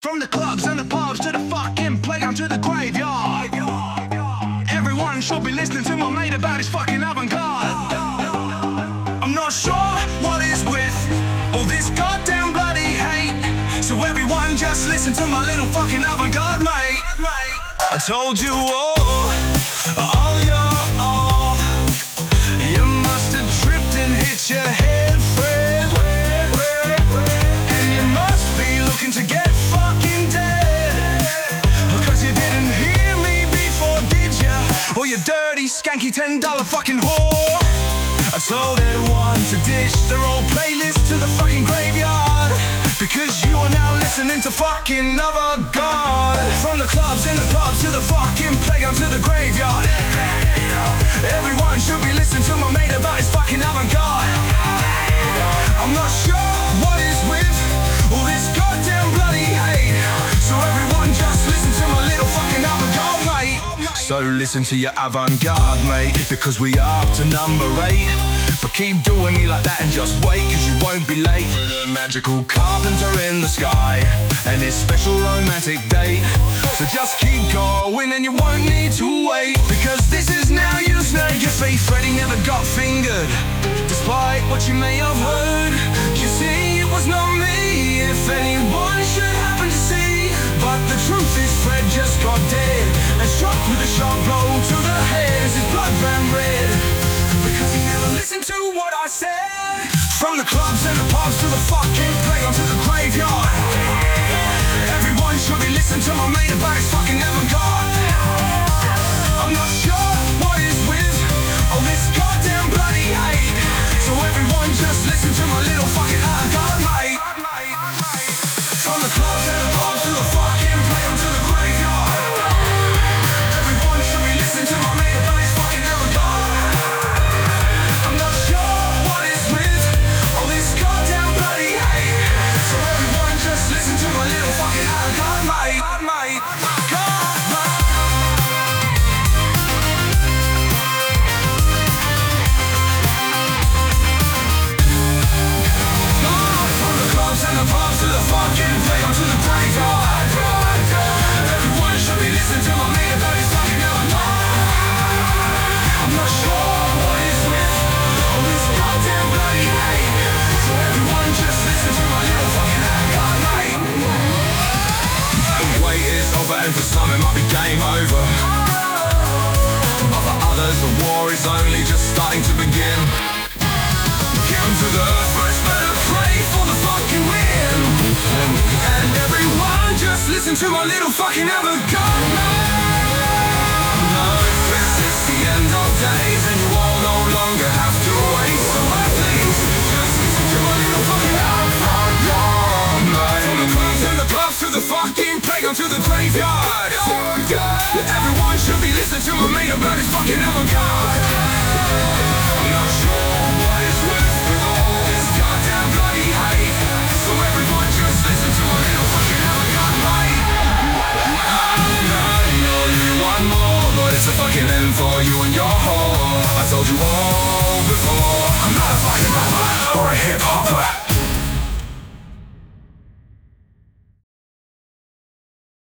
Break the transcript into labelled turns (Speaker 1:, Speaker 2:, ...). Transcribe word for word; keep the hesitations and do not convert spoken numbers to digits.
Speaker 1: From the clubs and the pubs to the fucking playground to the graveyard, everyone should be listening to my mate about his fucking avant-garde. I'm not sure what is with all this goddamn bloody hate, so everyone just listen to my little fucking avant-garde mate. I told you all, all your all, you must have tripped and hit your head, Fred, and you must be looking to get fucking dead, cause you didn't hear me before, did ya? Oh, you dirty, skanky, ten dollar fucking whore. So they want to dish their old playlist to the fucking graveyard, because you are now listening to fucking avant-garde. From the clubs and the pubs to the fucking playground to the graveyard, everyone should be listening to my mate about his fucking avant-garde. I'm not sure what is with all this goddamn bloody hate, so everyone just listen to my little fucking avant-garde mate. So listen to your avant-garde mate, because we are up to number eight. But keep doing me like that and just wait, cause you won't be late for the magical carpenter in the sky and his special romantic date. So just keep going and you won't need to wait, because this is now you snag your feet. Freddie never got fingered, despite what you may have heard. You see, it was not me, if anyone should happen to see. But the truth is Fred just got dead and struck with a sharp blow to the head as his blood ran red, because he never listened to what I said. From the clubs and the pubs to the fucking playground to the graveyard, everyone should be listening to my mate about his fucking avant-garde. I'm not sure what is with all this goddamn bloody hate, so everyone just listen to my little fucking avant-garde mate. From the clubs and the pubs to the fucking playground to the graveyard, everyone should be listening to my mate about his fucking avant-garde. I'm not sure what is with all this goddamn bloody hate, so everyone just listen to my little fucking avant-garde mate. From the clubs and the pubs to the fucking playground to the graveyard, everyone should be listening to my mate about his fucking avant-garde. I'm not sure what is with all this goddamn bloody hate, so everyone just listen to my little fucking avant-garde mate. The wait is over, and for some it might be game over, but for others the war is only just starting to begin. Come to the first, better pray for the fucking win, and everyone just listen to my little fucking avant-garde mate. No, this is the end of days, and you all no longer have to wait, so I please just listen to my little fucking avant-garde mate. From the clubs and the pubs to the fucking playground to the graveyard, everyone should be listening to my mate about his fucking avant-garde. I'm not sure what is with all this goddamn bloody hate, so everyone just listen to my little fucking avant-garde mate. I know you want more, but it's a fucking end for you and your whore. I told you all before, I'm not a fucking rapper or a hip-hopper.